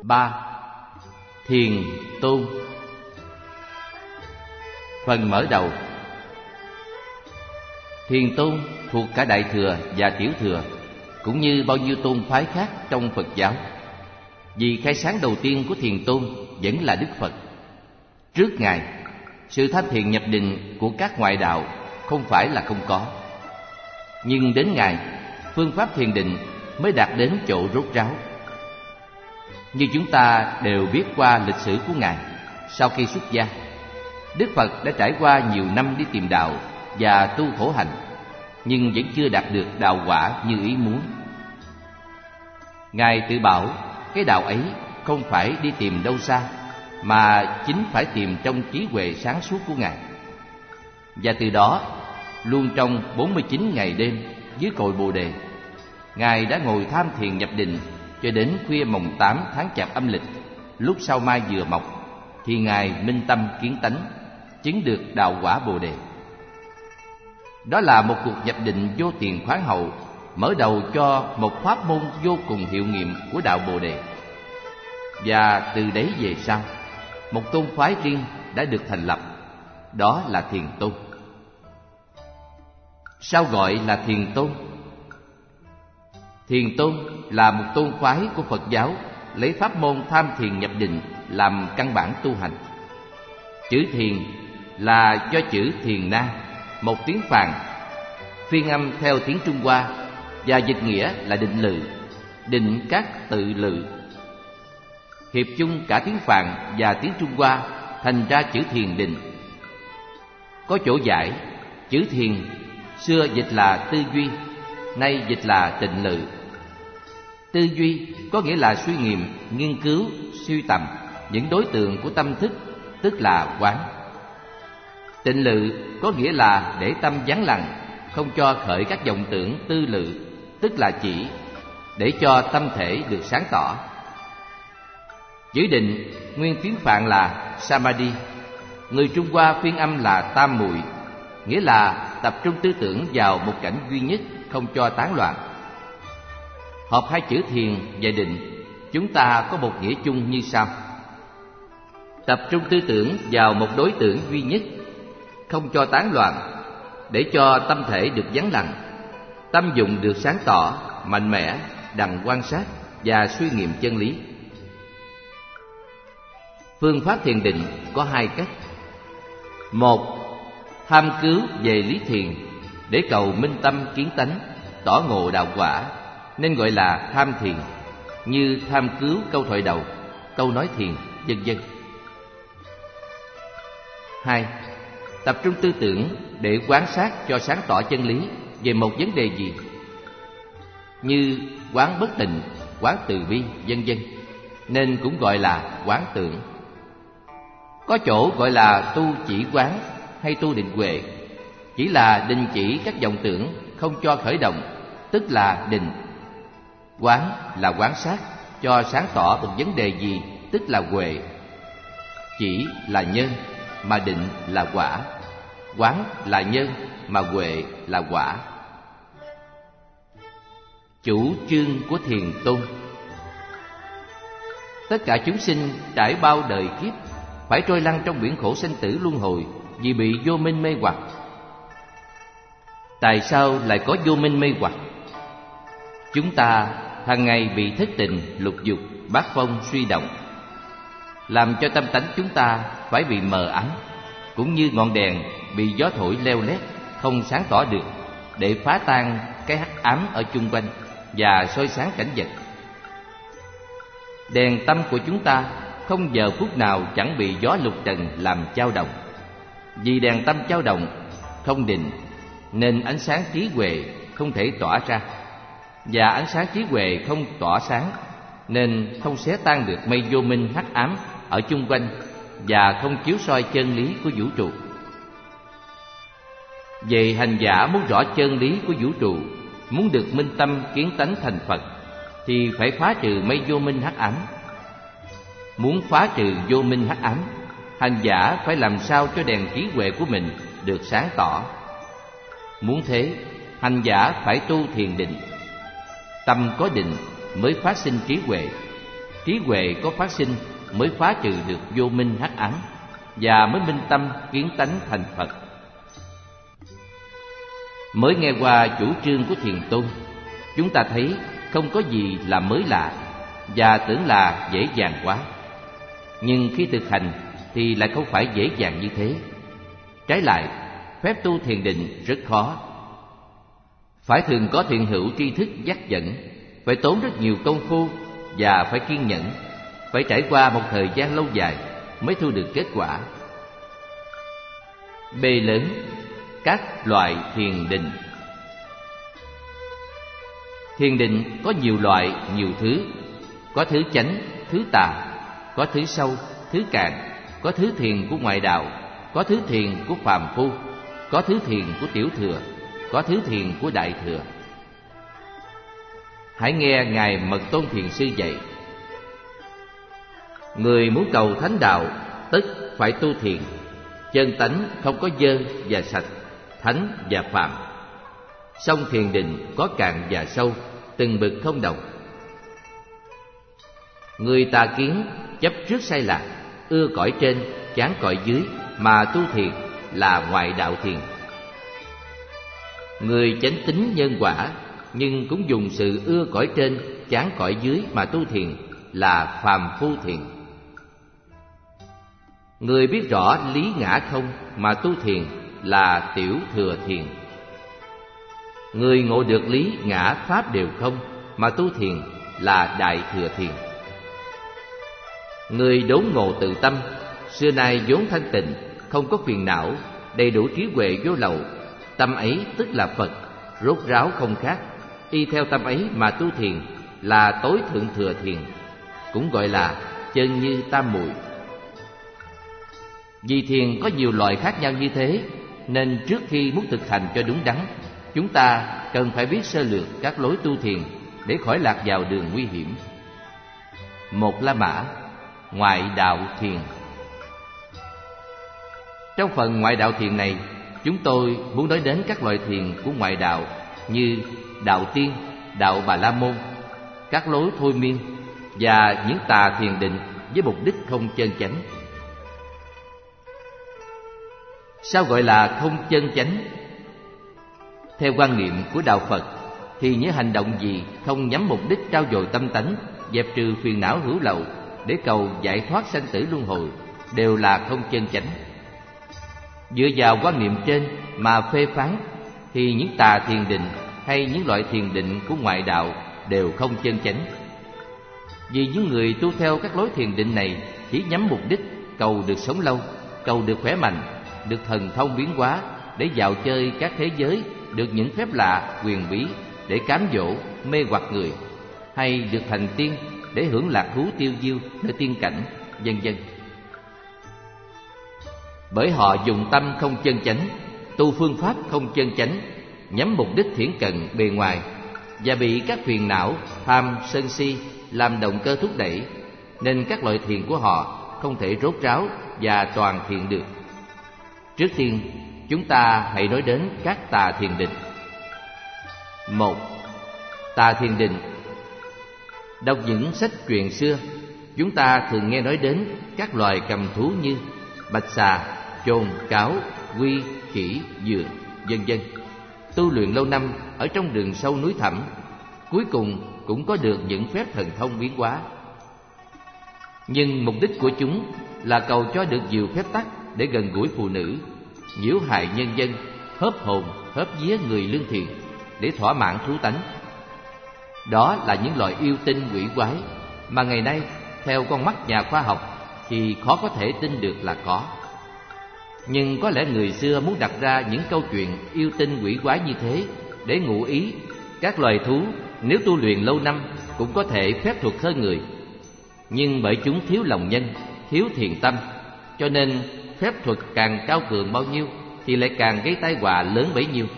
3. Thiền tôn. Phần mở đầu. Thiền tôn thuộc cả Đại Thừa và Tiểu Thừa, cũng như bao nhiêu tôn phái khác trong Phật giáo. Vì khai sáng đầu tiên của thiền tôn vẫn là Đức Phật. Trước Ngài, sự tham thiền nhập định của các ngoại đạo không phải là không có. Nhưng đến Ngài, phương pháp thiền định mới đạt đến chỗ rốt ráo. Như chúng ta đều biết qua lịch sử của Ngài, sau khi xuất gia, Đức Phật đã trải qua nhiều năm đi tìm đạo và tu khổ hạnh, nhưng vẫn chưa đạt được đạo quả như ý muốn. Ngài tự bảo cái đạo ấy không phải đi tìm đâu xa, mà chính phải tìm trong trí huệ sáng suốt của Ngài. Và từ đó, luôn trong 49 ngày đêm dưới cội Bồ Đề, Ngài đã ngồi tham thiền nhập định cho đến khuya mồng 8 tháng Chạp âm lịch. Lúc sao mai vừa mọc thì Ngài minh tâm kiến tánh, chứng được đạo quả Bồ Đề. Đó là một cuộc nhập định vô tiền khoáng hậu, mở đầu cho một pháp môn vô cùng hiệu nghiệm của đạo Bồ Đề. Và từ đấy về sau, một tôn phái riêng đã được thành lập, đó là Thiền Tôn. Sao gọi là Thiền Tôn? Thiền Tôn là một tôn phái của Phật giáo lấy pháp môn tham thiền nhập định làm căn bản tu hành. Chữ thiền là do chữ thiền na, một tiếng Phạn, phiên âm theo tiếng Trung Hoa và dịch nghĩa là định lự, định các tự lự. Hiệp chung cả tiếng Phạn và tiếng Trung Hoa thành ra chữ thiền định. Có chỗ giải, chữ thiền xưa dịch là tư duy, nay dịch là tịnh lự. Tư duy có nghĩa là suy nghiệm, nghiên cứu, suy tầm những đối tượng của tâm thức, tức là quán. Tịnh lự có nghĩa là để tâm vắng lặng, không cho khởi các vọng tưởng tư lự, tức là chỉ, để cho tâm thể được sáng tỏ. Chữ định nguyên tiếng Phạn là samadhi, người Trung Hoa phiên âm là tam muội, nghĩa là tập trung tư tưởng vào một cảnh duy nhất, không cho tán loạn. Hợp hai chữ thiền và định, chúng ta có một nghĩa chung như sau: tập trung tư tưởng vào một đối tượng duy nhất, không cho tán loạn, để cho tâm thể được vắng lặng, tâm dụng được sáng tỏ, mạnh mẽ, đặng quan sát và suy nghiệm chân lý. Phương pháp thiền định có hai cách. Một, tham cứu về lý thiền để cầu minh tâm kiến tánh, tỏ ngộ đạo quả, nên gọi là tham thiền, như tham cứu câu thoại đầu, câu nói thiền, vân vân. Hai, tập trung tư tưởng để quan sát cho sáng tỏ chân lý về một vấn đề gì, như quán bất tịnh, quán từ bi, vân vân, nên cũng gọi là quán tưởng. Có chỗ gọi là tu chỉ quán hay tu định huệ, chỉ là đình chỉ các vọng tưởng, không cho khởi động, tức là định. Quán là quan sát cho sáng tỏ một vấn đề gì, tức là huệ. Chỉ là nhân, mà định là quả. Quán là nhân, mà huệ là quả. Chủ trương của Thiền Tôn. Tất cả chúng sinh trải bao đời kiếp phải trôi lăn trong biển khổ sanh tử luân hồi vì bị vô minh mê hoặc. Tại sao lại có vô minh mê hoặc? Chúng ta hàng ngày bị thất tình, lục dục, bát phong suy động, làm cho tâm tánh chúng ta phải bị mờ ám, cũng như ngọn đèn bị gió thổi leo lét, không sáng tỏ được, để phá tan cái hắc ám ở chung quanh và soi sáng cảnh vật. Đèn tâm của chúng ta không giờ phút nào chẳng bị gió lục trần làm chao động. Vì đèn tâm chao động, không định, nên ánh sáng trí huệ không thể tỏa ra, và ánh sáng trí huệ không tỏa sáng, nên không xé tan được mây vô minh hắc ám ở chung quanh, và không chiếu soi chân lý của vũ trụ. Về hành giả muốn rõ chân lý của vũ trụ, muốn được minh tâm kiến tánh thành Phật, thì phải phá trừ mây vô minh hắc ám. Muốn phá trừ vô minh hắc ám, hành giả phải làm sao cho đèn trí huệ của mình được sáng tỏ. Muốn thế, hành giả phải tu thiền định. Tâm có định mới phát sinh trí huệ. trí huệ có phát sinh mới phá trừ được vô minh hắc ám và mới minh tâm kiến tánh thành Phật. Mới nghe qua chủ trương của Thiền Tôn, chúng ta thấy không có gì là mới lạ và tưởng là dễ dàng quá. Nhưng khi thực hành thì lại không phải dễ dàng như thế. Trái lại, phép tu thiền định rất khó. Phải thường có thiện hữu tri thức dắt dẫn, phải tốn rất nhiều công phu và phải kiên nhẫn, phải trải qua một thời gian lâu dài mới thu được kết quả. B lớn, các loại thiền định. Thiền định có nhiều loại, nhiều thứ. Có thứ chánh, thứ tà, có thứ sâu, thứ cạn, có thứ thiền của ngoại đạo, có thứ thiền của phàm phu, có thứ thiền của tiểu thừa, có thứ thiền của đại thừa. Hãy nghe Ngài Mật Tôn Thiền Sư dạy: người muốn cầu thánh đạo tất phải tu thiền. Chân tánh không có dơ và sạch, thánh và phàm. Song thiền định có cạn và sâu, từng bậc không đồng. Người tà kiến chấp trước sai lạc, ưa cõi trên, chán cõi dưới mà tu thiền là ngoại đạo thiền. Người chánh tín nhân quả nhưng cũng dùng sự ưa cõi trên, chán cõi dưới mà tu thiền là phàm phu thiền. Người biết rõ lý ngã không mà tu thiền là tiểu thừa thiền. Người ngộ được lý ngã pháp đều không mà tu thiền là đại thừa thiền. Người đốn ngộ tự tâm, xưa nay vốn thanh tịnh, không có phiền não, đầy đủ trí huệ vô lậu, tâm ấy tức là Phật, rốt ráo không khác. Y theo tâm ấy mà tu thiền là tối thượng thừa thiền, cũng gọi là chân như tam muội. Vì thiền có nhiều loại khác nhau như thế, nên trước khi muốn thực hành cho đúng đắn, chúng ta cần phải biết sơ lược các lối tu thiền để khỏi lạc vào đường nguy hiểm. Một La Mã, ngoại đạo thiền. Trong phần ngoại đạo thiền này, chúng tôi muốn nói đến các loại thiền của ngoại đạo như đạo tiên, đạo Bà La Môn, các lối thôi miên và những tà thiền định với mục đích không chân chánh. Sao gọi là không chân chánh? Theo quan niệm của đạo Phật thì những hành động gì không nhắm mục đích trau dồi tâm tánh, dẹp trừ phiền não hữu lậu để cầu giải thoát sanh tử luân hồi đều là không chân chánh. Dựa vào quan niệm trên mà phê phán thì những tà thiền định hay những loại thiền định của ngoại đạo đều không chân chánh. Vì những người tu theo các lối thiền định này chỉ nhắm mục đích cầu được sống lâu, cầu được khỏe mạnh, được thần thông biến hóa để dạo chơi các thế giới, được những phép lạ quyền bí để cám dỗ mê hoặc người, hay được thành tiên để hưởng lạc thú tiêu diêu nơi tiên cảnh, vân vân. Bởi họ dùng tâm không chân chánh, tu phương pháp không chân chánh, nhắm mục đích thiển cận bề ngoài và bị các phiền não tham sân si làm động cơ thúc đẩy, nên các loại thiền của họ không thể rốt ráo và toàn thiện được. Trước tiên, chúng ta hãy nói đến các tà thiền định. 1. Tà thiền định. Đọc những sách truyện xưa, chúng ta thường nghe nói đến các loài cầm thú như bạch xà, chồn, cáo, quy, khỉ, dừa, vân vân, tu luyện lâu năm ở trong rừng sâu núi thẳm, cuối cùng cũng có được những phép thần thông biến hóa. Nhưng mục đích của chúng là cầu cho được nhiều phép tắc để gần gũi phụ nữ, nhiễu hại nhân dân, hớp hồn, hớp vía người lương thiện để thỏa mãn thú tánh. Đó là những loại yêu tinh quỷ quái mà ngày nay theo con mắt nhà khoa học thì khó có thể tin được là có. Nhưng có lẽ người xưa muốn đặt ra những câu chuyện yêu tinh quỷ quái như thế để ngụ ý các loài thú nếu tu luyện lâu năm cũng có thể phép thuật hơn người. Nhưng bởi chúng thiếu lòng nhân, thiếu thiện tâm, cho nên phép thuật càng cao cường bao nhiêu thì lại càng gây tai họa lớn bấy nhiêu.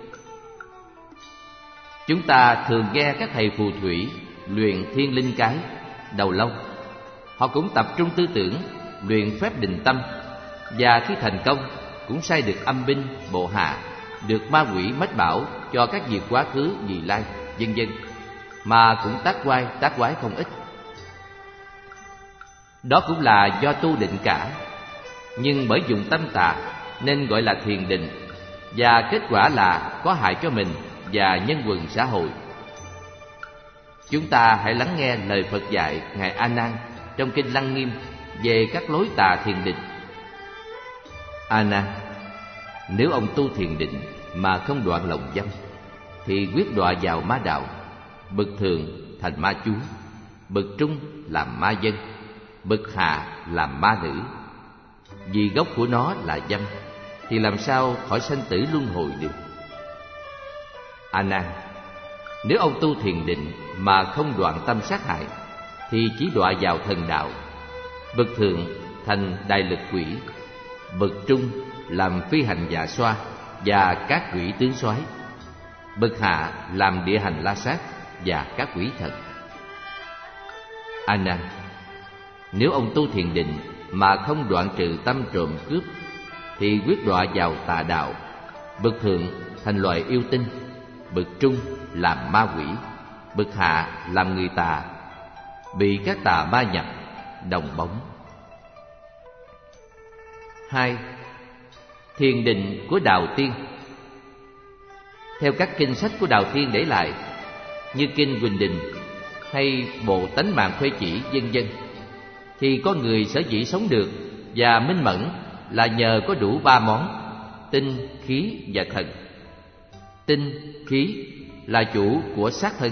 Chúng ta thường nghe các thầy phù thủy luyện thiên linh cái, đầu lâu. Họ cũng tập trung tư tưởng, luyện phép định tâm, và khi thành công cũng sai được âm binh, bộ hạ, được ma quỷ mách bảo cho các việc quá khứ, vị lai, vân vân, mà cũng tác quái không ít. Đó cũng là do tu định cả, nhưng bởi dùng tâm tà nên gọi là thiền định, và kết quả là có hại cho mình và nhân quần xã hội. Chúng ta hãy lắng nghe lời Phật dạy Ngài A Nan trong kinh Lăng Nghiêm về các lối tà thiền định. A Nan, nếu ông tu thiền định mà không đoạn lòng dâm thì quyết đọa vào ma đạo. Bậc thường thành ma chúa, bậc trung làm ma dân, bậc hạ làm ma nữ. Vì gốc của nó là dâm thì làm sao khỏi sanh tử luân hồi được. A Nan, nếu ông tu thiền định mà không đoạn tâm sát hại thì chỉ đọa vào thần đạo. Bậc thượng thành đại lực quỷ, bậc trung làm phi hành dạ xoa và các quỷ tướng soái, bậc hạ làm địa hành la sát và các quỷ thần. A Nan, nếu ông tu thiền định mà không đoạn trừ tâm trộm cướp thì quyết đọa vào tà đạo. Bậc thượng thành loài yêu tinh, bậc trung làm ma quỷ, bậc hạ làm người tà, bị các tà ma nhập đồng bóng. 2. Thiền định của Đào Tiên. Theo các kinh sách của Đào Tiên để lại, như kinh Quỳnh Đình hay Bộ Tánh Mạng Khuê Chỉ vân vân, thì có người sở dĩ sống được và minh mẫn là nhờ có đủ 3 món: tinh, khí và thần. Tinh, khí là chủ của xác thân,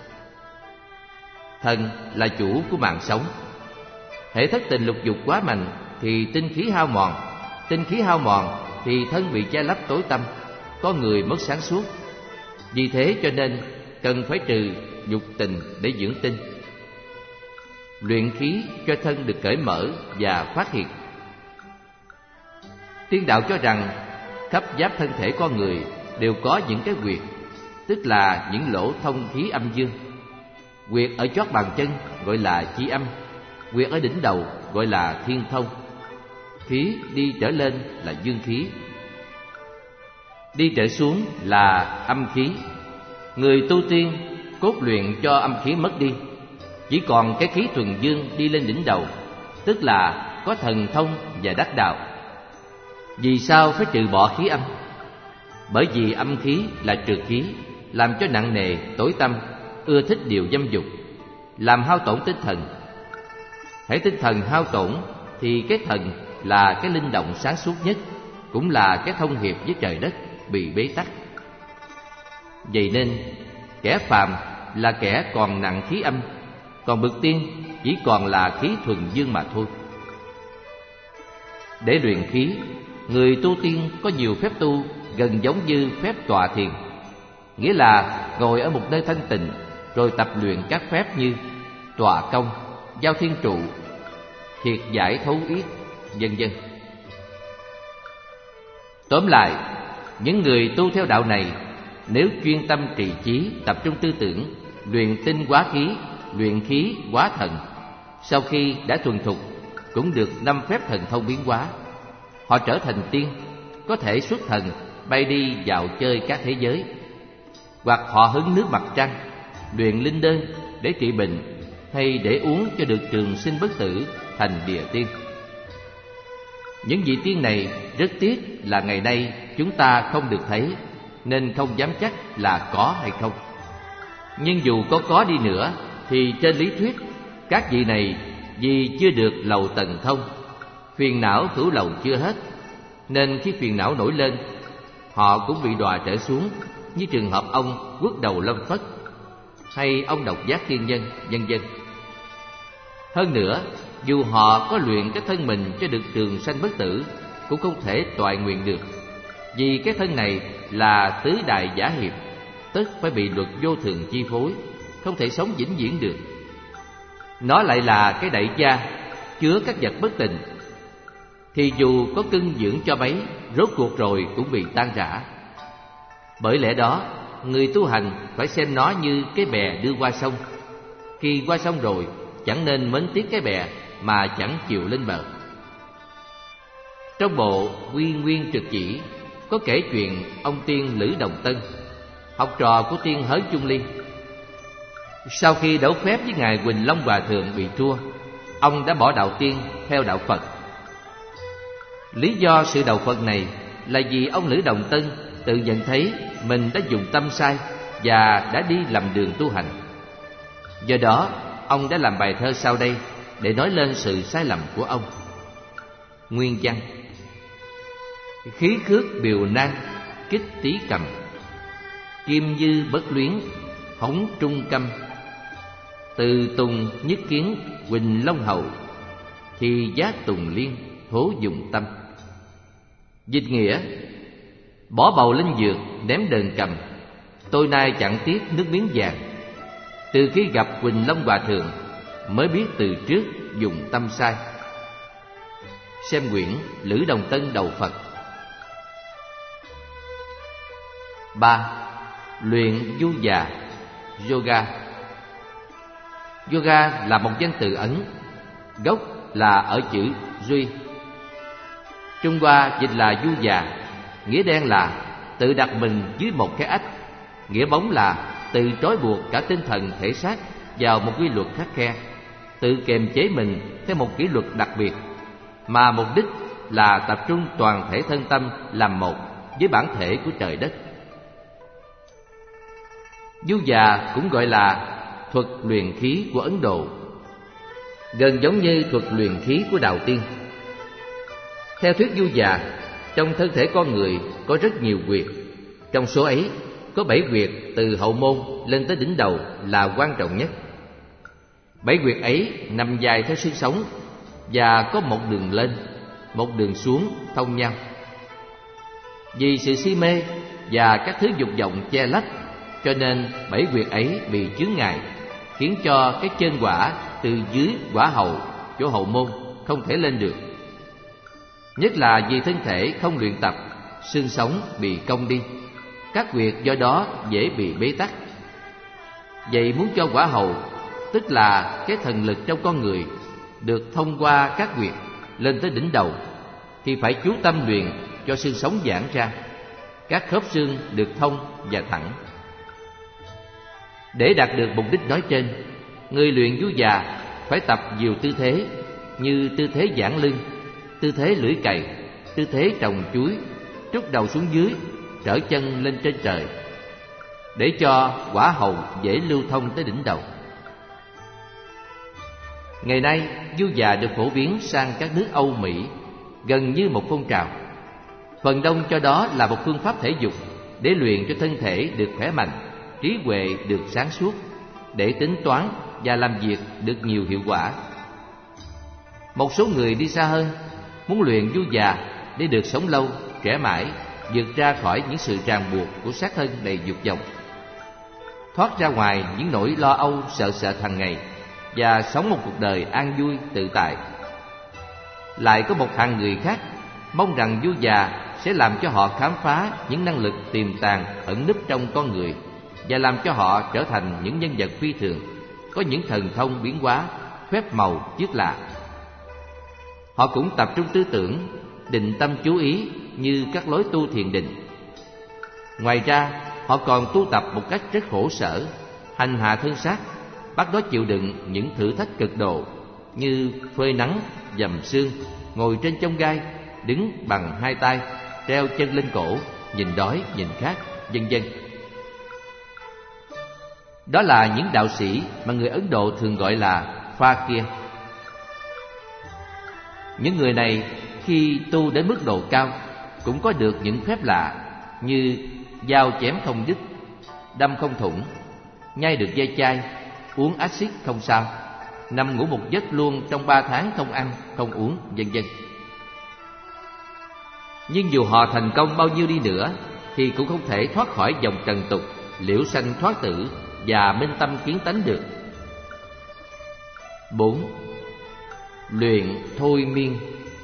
thần là chủ của mạng sống. Hễ thất tình lục dục quá mạnh thì tinh khí hao mòn, tinh khí hao mòn thì thân bị che lấp tối tăm, có người mất sáng suốt. Vì thế cho nên cần phải trừ dục tình để dưỡng tinh, luyện khí cho thân được cởi mở và phát hiện. Tiên đạo cho rằng khắp giáp thân thể con người đều có những cái huyệt, tức là những lỗ thông khí âm dương. Huyệt ở chót bàn chân gọi là chi âm, huyệt ở đỉnh đầu gọi là thiên thông. Khí đi trở lên là dương khí, đi trở xuống là âm khí. Người tu tiên cốt luyện cho âm khí mất đi, chỉ còn cái khí thuần dương đi lên đỉnh đầu, tức là có thần thông và đắc đạo. Vì sao phải trừ bỏ khí âm? Bởi vì âm khí là trừ khí, làm cho nặng nề, tối tăm, ưa thích điều dâm dục, làm hao tổn tinh thần. Hễ tinh thần hao tổn thì cái thần là cái linh động sáng suốt nhất, cũng là cái thông hiệp với trời đất bị bế tắc. Vậy nên kẻ phàm là kẻ còn nặng khí âm, còn bậc tiên chỉ còn là khí thuần dương mà thôi. Để luyện khí, người tu tiên có nhiều phép tu gần giống như phép tọa thiền, nghĩa là ngồi ở một nơi thanh tịnh rồi tập luyện các phép như tọa công, giao thiên trụ, thiệt giải thấu yết, vân vân. Tóm lại, những người tu theo đạo này nếu chuyên tâm trì chí, tập trung tư tưởng, luyện tinh hóa khí, luyện khí hóa thần, sau khi đã thuần thục cũng được 5 phép thần thông biến hóa. Họ trở thành tiên, có thể xuất thần bay đi dạo chơi các thế giới, hoặc họ hứng nước mặt trăng, luyện linh đơn để trị bệnh, hay để uống cho được trường sinh bất tử, thành địa tiên. Những vị tiên này rất tiếc là ngày nay chúng ta không được thấy, nên không dám chắc là có hay không. Nhưng dù có đi nữa thì trên lý thuyết các vị này vì chưa được lầu tầng thông, phiền não hữu lầu chưa hết, nên khi phiền não nổi lên, họ cũng bị đọa trở xuống, như trường hợp ông Quốc Đầu Lâm Phất hay ông Độc Giác Thiên Nhân, vân vân. Hơn nữa, dù họ có luyện cái thân mình cho được trường sanh bất tử, cũng không thể toại nguyện được, vì cái thân này là tứ đại giả hiệp, tức phải bị luật vô thường chi phối, không thể sống vĩnh viễn được. Nó lại là cái đậy gia chứa các vật bất tịnh, thì dù có cưng dưỡng cho mấy, rốt cuộc rồi cũng bị tan rã. Bởi lẽ đó, người tu hành phải xem nó như cái bè đưa qua sông. Khi qua sông rồi, chẳng nên mến tiếc cái bè mà chẳng chịu lên bờ. Trong bộ Quy Nguyên Trực Chỉ có kể chuyện ông tiên Lữ Đồng Tân, học trò của tiên Hới Chung Ly. Sau khi đấu phép với ngài Quỳnh Long Hòa Thượng bị thua, ông đã bỏ đạo tiên theo đạo Phật. Lý do sự đầu Phật này là vì ông Lữ Đồng Tân tự nhận thấy mình đã dùng tâm sai và đã đi lầm đường tu hành. Do đó, ông đã làm bài thơ sau đây để nói lên sự sai lầm của ông. Nguyên văn: khí khước biều nan, kích tí cầm, kim dư bất luyến, hống trung câm. Từ tùng nhất kiến, huỳnh long hậu, thì giá tùng liên, thố dùng tâm. Dịch nghĩa: bỏ bầu lên dược, ném đờn cầm, tôi nay chẳng tiếc nước miếng vàng. Từ khi gặp Huỳnh Long Hòa Thượng, mới biết từ trước dùng tâm sai. Xem quyển Lữ Đồng Tân đầu Phật. 3. Luyện du già, yoga. Yoga là một danh từ Ấn, gốc là ở chữ duy. Trung Hoa dịch là du già, nghĩa đen là tự đặt mình dưới một cái ách, nghĩa bóng là tự trói buộc cả tinh thần thể xác vào một quy luật khắt khe, tự kiềm chế mình theo một kỷ luật đặc biệt, mà mục đích là tập trung toàn thể thân tâm làm một với bản thể của trời đất. Du già cũng gọi là thuật luyện khí của Ấn Độ, gần giống như thuật luyện khí của đạo tiên. Theo thuyết du già, trong thân thể con người có rất nhiều huyệt. Trong số ấy, có 7 huyệt từ hậu môn lên tới đỉnh đầu là quan trọng nhất. 7 huyệt ấy nằm dài theo xương sống và có một đường lên, một đường xuống thông nhau. Vì sự si mê và các thứ dục vọng che lấp, cho nên 7 huyệt ấy bị chướng ngại, khiến cho cái chân quả từ dưới quả hậu, chỗ hậu môn, không thể lên được. Nhất là vì thân thể không luyện tập, xương sống bị cong đi, các huyệt do đó dễ bị bế tắc. Vậy muốn cho quả hậu, tức là cái thần lực trong con người, được thông qua các huyệt lên tới đỉnh đầu, thì phải chú tâm luyện cho xương sống giãn ra, các khớp xương được thông và thẳng. Để đạt được mục đích nói trên, người luyện du già phải tập nhiều tư thế, như tư thế giãn lưng, tư thế lưỡi cày, tư thế trồng chuối, trút đầu xuống dưới, trở chân lên trên trời, để cho quả hậu dễ lưu thông tới đỉnh đầu. Ngày nay, du già được phổ biến sang các nước Âu Mỹ gần như một phong trào. Phần đông cho đó là một phương pháp thể dục để luyện cho thân thể được khỏe mạnh, trí huệ được sáng suốt, để tính toán và làm việc được nhiều hiệu quả. Một số người đi xa hơn, muốn luyện du già để được sống lâu, trẻ mãi, vượt ra khỏi những sự ràng buộc của xác thân đầy dục vọng, thoát ra ngoài những nỗi lo âu sợ sệt hàng ngày và sống một cuộc đời an vui tự tại. Lại có một hàng người khác mong rằng du già sẽ làm cho họ khám phá những năng lực tiềm tàng ẩn núp trong con người và làm cho họ trở thành những nhân vật phi thường, có những thần thông biến hóa, phép màu chiết lạ. Họ cũng tập trung tư tưởng, định tâm chú ý như các lối tu thiền định. Ngoài ra, họ còn tu tập một cách rất khổ sở, hành hạ thân xác, bắt nó chịu đựng những thử thách cực độ như phơi nắng, dầm sương, ngồi trên chông gai, đứng bằng 2 tay, treo chân lên cổ, nhìn đói, nhìn khát, vân vân. Đó là những đạo sĩ mà người Ấn Độ thường gọi là fakir. Những người này khi tu đến mức độ cao cũng có được những phép lạ như dao chém không đứt, đâm không thủng, nhai được dây chai, uống axit không sao, nằm ngủ một giấc luôn trong 3 tháng không ăn, không uống, vân vân. Nhưng dù họ thành công bao nhiêu đi nữa thì cũng không thể thoát khỏi vòng trần tục, liễu sanh thoát tử và minh tâm kiến tánh được. 4. Luyện thôi miên.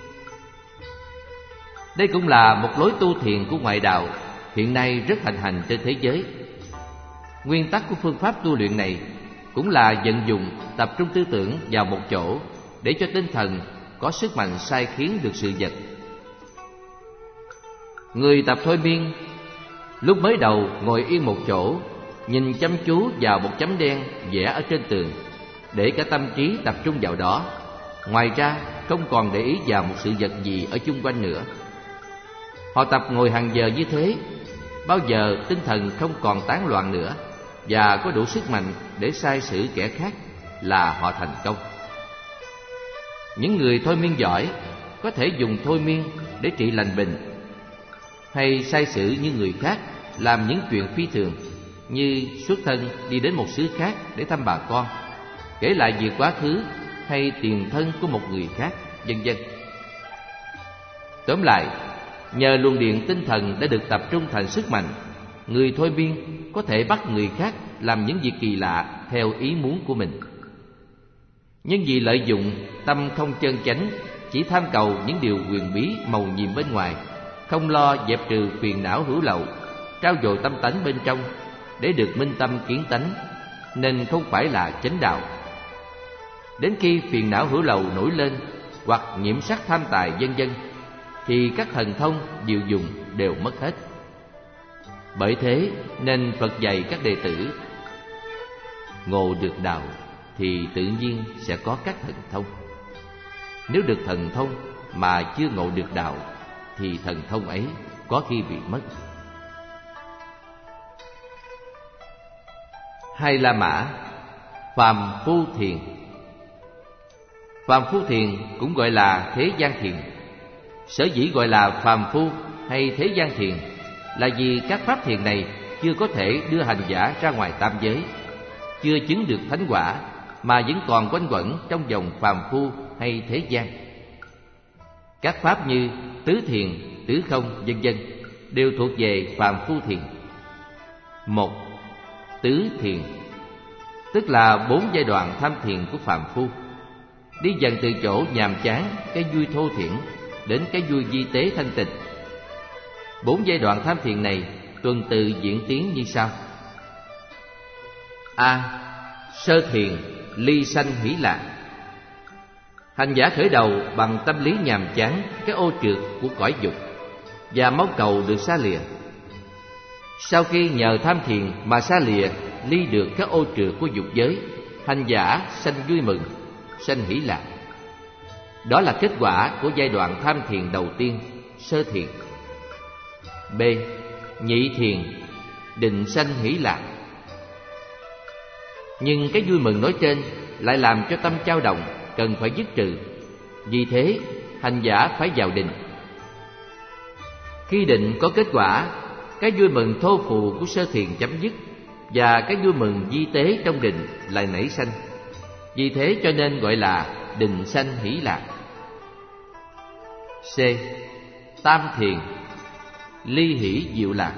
Đây cũng là một lối tu thiền của ngoại đạo hiện nay rất hành hành trên thế giới. Nguyên tắc của phương pháp tu luyện này cũng là vận dụng tập trung tư tưởng vào một chỗ để cho tinh thần có sức mạnh sai khiến được sự vật. Người tập thôi miên lúc mới đầu ngồi yên một chỗ, nhìn chăm chú vào một chấm đen vẽ ở trên tường, để cả tâm trí tập trung vào đó, Ngoài ra không còn để ý vào một sự vật gì ở chung quanh nữa. Họ tập ngồi hàng giờ như thế, bao giờ tinh thần không còn tán loạn nữa và có đủ sức mạnh để sai xử kẻ khác là họ thành công. Những người thôi miên giỏi có thể dùng thôi miên để trị lành bệnh, hay sai xử như người khác làm những chuyện phi thường, như xuất thân đi đến một xứ khác để thăm bà con, kể lại việc quá khứ hay tiền thân của một người khác, vân vân. Tóm lại, nhờ luồng điện tinh thần đã được tập trung thành sức mạnh, người thôi miên có thể bắt người khác làm những việc kỳ lạ theo ý muốn của mình. Nhưng vì lợi dụng tâm không chân chánh, chỉ tham cầu những điều huyền bí màu nhiệm bên ngoài, không lo dẹp trừ phiền não hữu lậu, trau dồi tâm tánh bên trong để được minh tâm kiến tánh, nên không phải là chánh đạo. Đến khi phiền não hữu lậu nổi lên hoặc nhiễm sắc tham tài vân vân, thì các thần thông diệu dụng đều mất hết. Bởi thế nên Phật dạy các đệ tử ngộ được đạo thì tự nhiên sẽ có các thần thông. Nếu được thần thông mà chưa ngộ được đạo thì thần thông ấy có khi bị mất. Hai La Mã, phàm phu thiền. Phàm phu thiền cũng gọi là thế gian thiền. Sở dĩ gọi là phàm phu hay thế gian thiền là vì các pháp thiền này chưa có thể đưa hành giả ra ngoài tam giới, chưa chứng được thánh quả, mà vẫn còn quanh quẩn trong vòng phàm phu hay thế gian. Các pháp như tứ thiền, tứ không, vân vân đều thuộc về phàm phu thiền. Một, tứ thiền, tức là 4 giai đoạn tham thiền của phàm phu, đi dần từ chỗ nhàm chán, cái vui thô thiển, đến cái vui vi tế thanh tịnh. 4 giai đoạn tham thiền này tuần tự diễn tiến như sau. A. Sơ thiền, ly sanh hỷ lạc. Hành giả khởi đầu bằng tâm lý nhàm chán, cái ô trượt của cõi dục, và mong cầu được xa lìa. Sau khi nhờ tham thiền mà xa lìa, ly được các ô trượt của dục giới, hành giả sanh vui mừng, sanh hỷ lạc. Đó là kết quả của giai đoạn tham thiền đầu tiên, sơ thiền. B. Nhị thiền, định sanh hỷ lạc. Nhưng cái vui mừng nói trên lại làm cho tâm chao động, cần phải dứt trừ. Vì thế, hành giả phải vào định. Khi định có kết quả, cái vui mừng thô phù của sơ thiền chấm dứt, và cái vui mừng vi tế trong định lại nảy sanh. Vì thế cho nên gọi là định sanh hỷ lạc. C. Tam thiền, ly hỷ diệu lạc.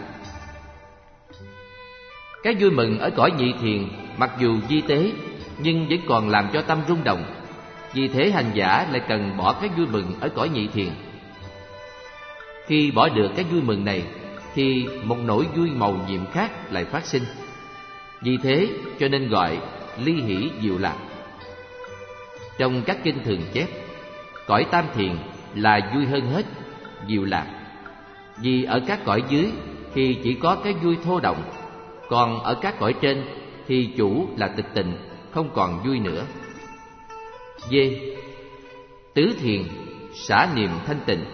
Cái vui mừng ở cõi nhị thiền mặc dù vi tế nhưng vẫn còn làm cho tâm rung động. Vì thế hành giả lại cần bỏ cái vui mừng ở cõi nhị thiền. Khi bỏ được cái vui mừng này thì một nỗi vui màu nhiệm khác lại phát sinh. Vì thế cho nên gọi ly hỷ diệu lạc. Trong các kinh thường chép, cõi tam thiền là vui hơn hết, diệu lạc. Vì ở các cõi dưới thì chỉ có cái vui thô động, còn ở các cõi trên thì chủ là tịch tịnh, không còn vui nữa. D. Tứ thiền, xả niệm thanh tịnh.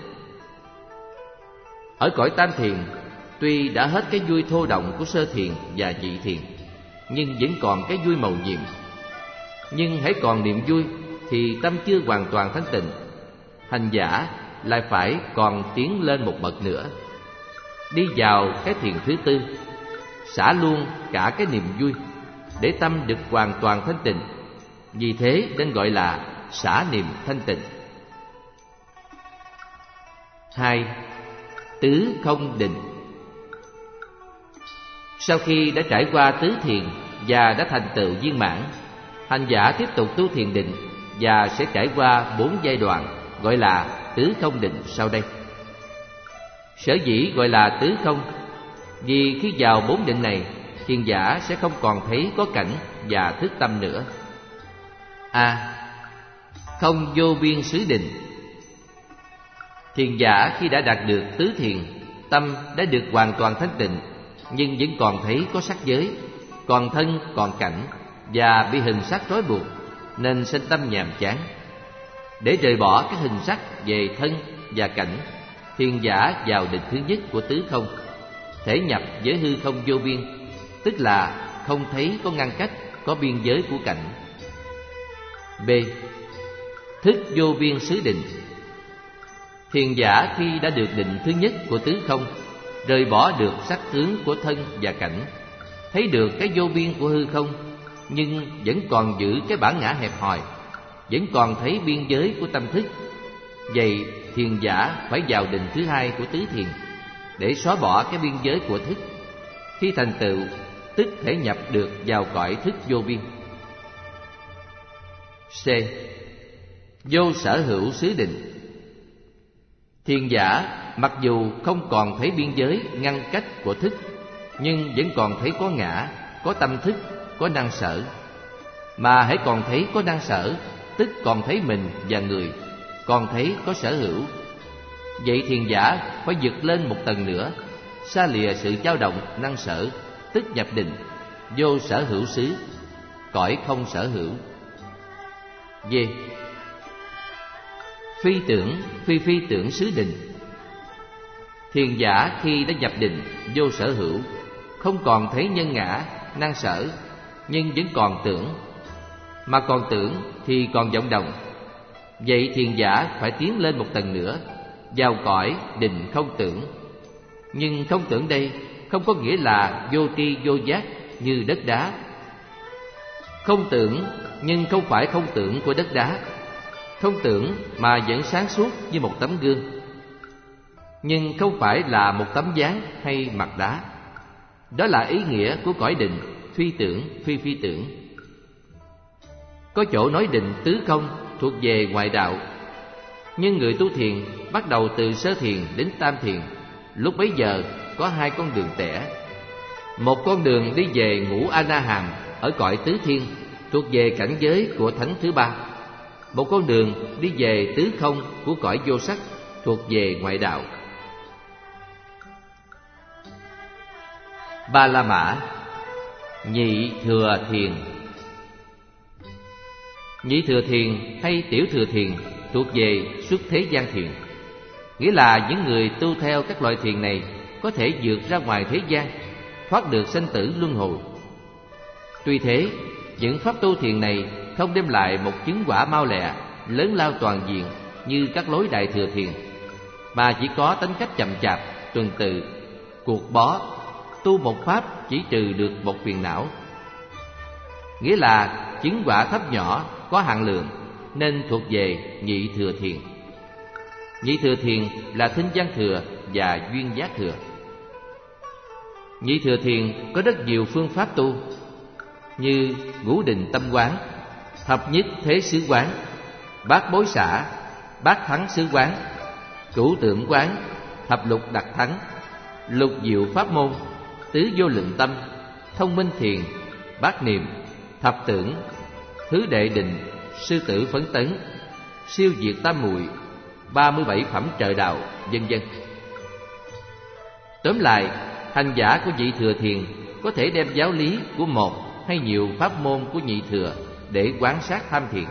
Ở cõi tam thiền, tuy đã hết cái vui thô động của sơ thiền và nhị thiền, nhưng vẫn còn cái vui màu nhiệm. Nhưng hãy còn niềm vui thì tâm chưa hoàn toàn thanh tịnh. Hành giả lại phải còn tiến lên một bậc nữa, đi vào cái thiền thứ tư, xả luôn cả cái niềm vui để tâm được hoàn toàn thanh tịnh. Vì thế nên gọi là xả niệm thanh tịnh. 2. Tứ không định. Sau khi đã trải qua tứ thiền và đã thành tựu viên mãn, hành giả tiếp tục tu thiền định và sẽ trải qua 4 giai đoạn gọi là tứ không định sau đây. Sở dĩ gọi là tứ không vì khi vào 4 định này, thiền giả sẽ không còn thấy có cảnh và thức tâm nữa. A. Không vô biên xứ định. Thiền giả khi đã đạt được tứ thiền, tâm đã được hoàn toàn thanh tịnh, nhưng vẫn còn thấy có sắc giới, còn thân, còn cảnh, và bị hình sắc trói buộc, nên sinh tâm nhàm chán. Để rời bỏ các hình sắc về thân và cảnh, thiền giả vào định thứ nhất của tứ không, thể nhập với hư không vô biên, tức là không thấy có ngăn cách, có biên giới của cảnh. B. Thức vô biên xứ định. Thiền giả khi đã được định thứ nhất của tứ không, rời bỏ được sắc tướng của thân và cảnh, thấy được cái vô biên của hư không, nhưng vẫn còn giữ cái bản ngã hẹp hòi, vẫn còn thấy biên giới của tâm thức. Vậy thiền giả phải vào định thứ hai của tứ thiền để xóa bỏ cái biên giới của thức. Khi thành tựu, tức thể nhập được vào cõi thức vô biên. C. Vô sở hữu xứ định. Thiền giả mặc dù không còn thấy biên giới ngăn cách của thức, nhưng vẫn còn thấy có ngã, có tâm thức, có năng sở. Mà hãy còn thấy có năng sở, tức còn thấy mình và người, còn thấy có sở hữu. Vậy thiền giả phải vượt lên một tầng nữa, xa lìa sự dao động năng sở, tức nhập định vô sở hữu xứ, cõi không sở hữu. D. Phi tưởng, phi tưởng xứ định. Thiền giả khi đã nhập định vô sở hữu, không còn thấy nhân ngã, năng sở, nhưng vẫn còn tưởng. Mà còn tưởng thì còn vọng động. Vậy thiền giả phải tiến lên một tầng nữa, vào cõi định không tưởng. Nhưng không tưởng đây không có nghĩa là vô tri vô giác như đất đá. Không tưởng nhưng không phải không tưởng của đất đá. Không tưởng mà vẫn sáng suốt như một tấm gương, nhưng không phải là một tấm ván hay mặt đá. Đó là ý nghĩa của cõi định phi tưởng, phi tưởng. Có chỗ nói định tứ không thuộc về ngoại đạo, nhưng người tu thiền bắt đầu từ sơ thiền đến tam thiền, lúc bấy giờ có hai con đường tẻ. Một con đường đi về ngũ A Na Hàm ở cõi tứ thiên, thuộc về cảnh giới của thánh thứ ba. Một con đường đi về tứ không của cõi vô sắc, thuộc về ngoại đạo. Ba La Mã. Nhị thừa thiền. Nhị thừa thiền hay tiểu thừa thiền thuộc về xuất thế gian thiền, nghĩa là những người tu theo các loại thiền này có thể vượt ra ngoài thế gian, thoát được sanh tử luân hồi. Tuy thế, những pháp tu thiền này không đem lại một chứng quả mau lẹ, lớn lao toàn diện như các lối đại thừa thiền, mà chỉ có tính cách chậm chạp, tuần tự, cuộc bó, tu một pháp chỉ trừ được một phiền não. Nghĩa là chứng quả thấp nhỏ, có hạn lượng, nên thuộc về nhị thừa thiền. Nhị thừa thiền là thinh văn thừa và duyên giác thừa. Nhị thừa thiền có rất nhiều phương pháp tu, như ngũ định tâm quán, thập nhất thế xứ quán, bát bối xả, bát thắng xứ quán, cửu tượng quán, thập lục đặc thắng, lục diệu pháp môn, tứ vô lượng tâm, thông minh thiền, bát niệm, thập tưởng, thứ đệ định, sư tử phấn tấn, siêu diệt tam muội, 37 phẩm trời đạo, vân vân. Tóm lại, hành giả của nhị thừa thiền có thể đem giáo lý của một hay nhiều pháp môn của nhị thừa để quán sát tham thiền.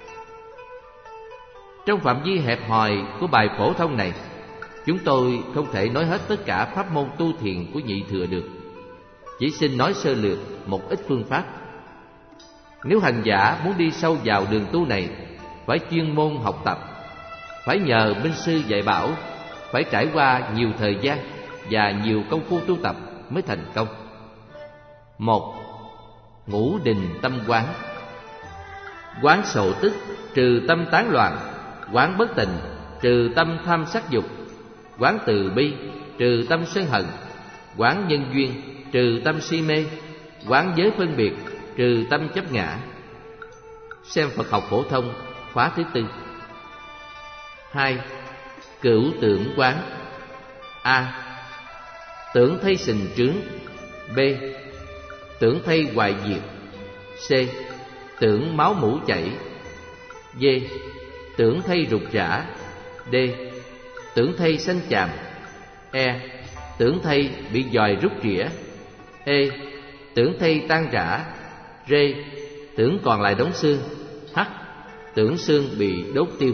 Trong phạm vi hẹp hòi của bài phổ thông này, chúng tôi không thể nói hết tất cả pháp môn tu thiền của nhị thừa được. Chỉ xin nói sơ lược một ít phương pháp. Nếu hành giả muốn đi sâu vào đường tu này, phải chuyên môn học tập, phải nhờ minh sư dạy bảo, phải trải qua nhiều thời gian và nhiều công phu tu tập mới thành công. 1. Ngũ định tâm quán. Quán sổ tức, trừ tâm tán loạn. Quán bất tịnh, trừ tâm tham sắc dục. Quán từ bi, trừ tâm sân hận. Quán nhân duyên, trừ tâm si mê. Quán giới phân biệt, trừ tâm chấp ngã. Xem Phật học phổ thông khóa thứ 4. 2. Cửu tưởng quán. A. Tưởng thay sình trướng. B. Tưởng thay hoại diệt. C. Tưởng máu mủ chảy. D. Tưởng thay rục rã. D. Tưởng thay sanh chàm. E. Tưởng thay bị dòi rút rỉa. E. Tưởng thay tan rã. R. Tưởng còn lại đống xương. H. tưởng xương bị đốt tiêu.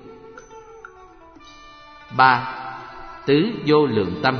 3. Tứ vô lượng tâm.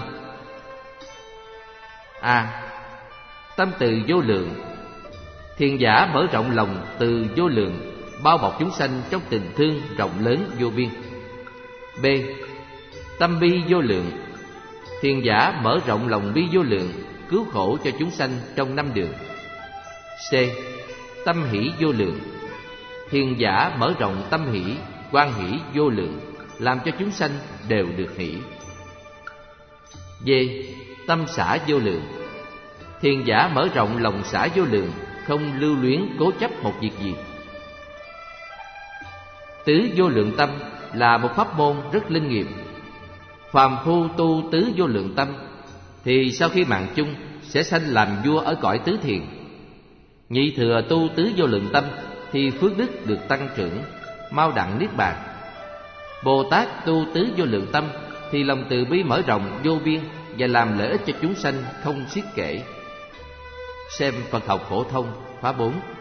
A. Tâm từ vô lượng. Thiền giả mở rộng lòng từ vô lượng, bao bọc chúng sanh trong tình thương rộng lớn vô biên. B. Tâm bi vô lượng. Thiền giả mở rộng lòng bi vô lượng, cứu khổ cho chúng sanh trong 5 đường. C. Tâm hỷ vô lượng. Thiền giả mở rộng tâm hỷ, quan hỷ vô lượng, làm cho chúng sanh đều được hỷ. D. Tâm xả vô lượng. Thiền giả mở rộng lòng xả vô lượng, không lưu luyến cố chấp một việc gì. Tứ vô lượng tâm là một pháp môn rất linh nghiệm. Phàm phu tu tứ vô lượng tâm thì sau khi mạng chung sẽ sanh làm vua ở cõi tứ thiền. Nhị thừa tu tứ vô lượng tâm thì phước đức được tăng trưởng, mau đặng niết bàn. Bồ Tát tu tứ vô lượng tâm thì lòng từ bi mở rộng vô biên và làm lợi ích cho chúng sanh không xiết kể. Xem Phật học phổ thông khóa 4